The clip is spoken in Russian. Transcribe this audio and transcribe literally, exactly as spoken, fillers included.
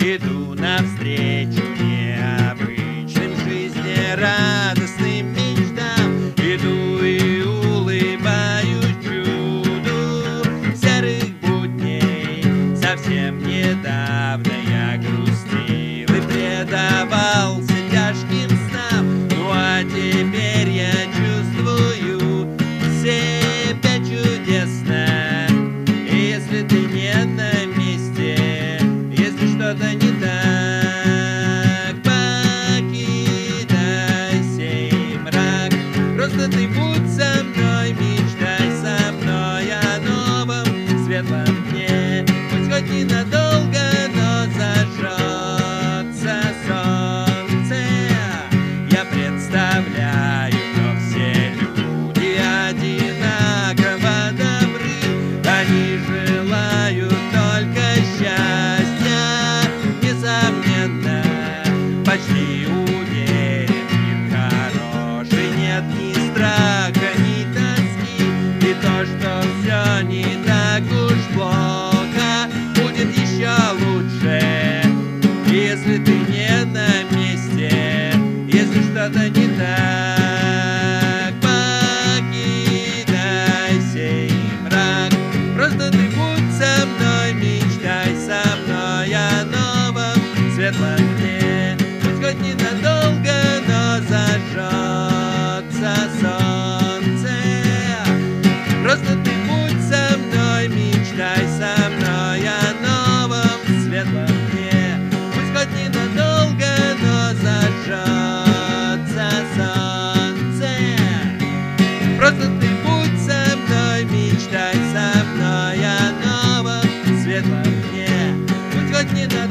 Иду навстречу необычным жизнерадостным мечтам. Иду и улыбаюсь чуду серых будней. Совсем недавно я грустил и предавался тяжким снам. Ну а теперь я чувствую себя чудесно. И если ты не на месте, если что-то не так, покидай сей мрак. Просто ты будь со мной, мечтай со мной о новом светлом дне. Пусть хоть ненадолго, но зажжется солнце. Я представляю, что все люди одинаково добры. Они желают только счастья, несомненно. Почти уверен, мир хороший, нет ни страха, ни тоски. И то, что все не так уж плохо, будет еще лучше. Если ты не на месте, если что-то не так, покидай сей мрак. Просто ты будь со мной, мечтай со мной о новом светлом дне. Пусть хоть ненадолго, но зажжется солнце. Просто ты будь со мной, мечтай со мной о новом светлом дне. Пусть хоть ненадолго, но зажжется солнце. Просто ты будь со мной, мечтай со мной о новом светлом дне. Пусть хоть ненадолго.